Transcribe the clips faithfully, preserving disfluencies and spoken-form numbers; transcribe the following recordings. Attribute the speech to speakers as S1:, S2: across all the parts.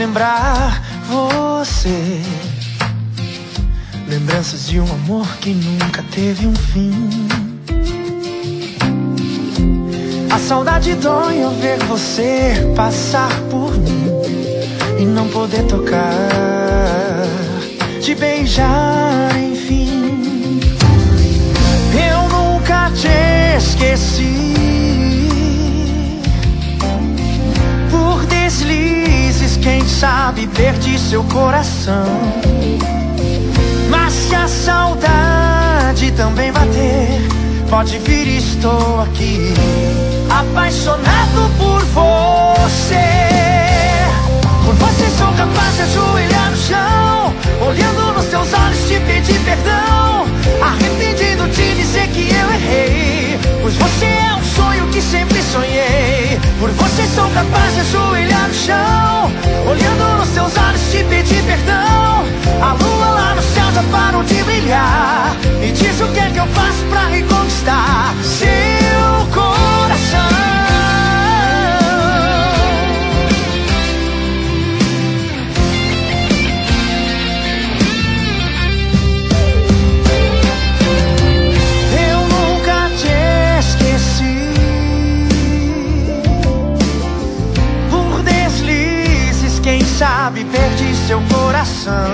S1: lembrar você. Lembranças de um amor que nunca teve um fim. A saudade dói ao ver você passar por mim e não poder tocar, te beijar, enfim. Eu nunca te esqueci. Por deslizes, quem sabe perdi seu coração. Mas se a saudade também bater, pode vir, estou aqui, apaixonado por você. Por você sou capaz de ajoelhar no chão, olhando nos seus olhos te pedir perdão, arrependido de dizer que eu errei, pois você é um sonho que sempre sonhei. Por você sou capaz de ajoelhar no chão, olhando nos seus olhos te pedir perdão. A lua lá no céu já parou de brilhar. Me diz o que é que eu faço pra reconquistar seu coração. Sabe, perdi seu coração.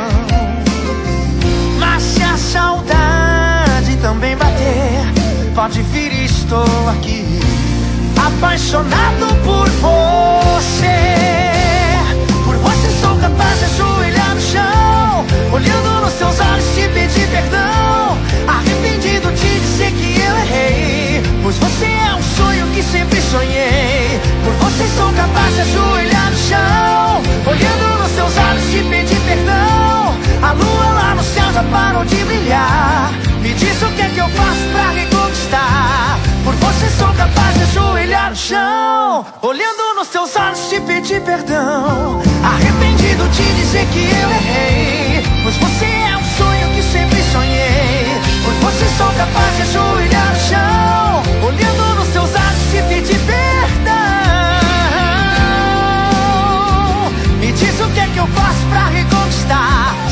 S1: Mas se a saudade também bater, pode vir, estou aqui, apaixonado por você. Por você sou capaz de ajoelhar no chão, olhando nos seus olhos te pedir perdão, arrependido de dizer que eu errei, pois você é um sonho que sempre sonhei. Por você sou capaz de ajoelhar no chão, olhando nos seus olhos te pedir perdão. A lua lá no céu já parou de brilhar. Me diz o que é que eu faço pra reconquistar. Por você sou capaz de ajoelhar no chão, olhando nos seus olhos te pedir perdão, arrependido de dizer que eu errei, pois você é um sonho que sempre sonhei. Por você sou capaz de ajoelhar no chão, olhando nos seus olhos te pedir perdão. Me diz o que é que eu faço pra reconquistar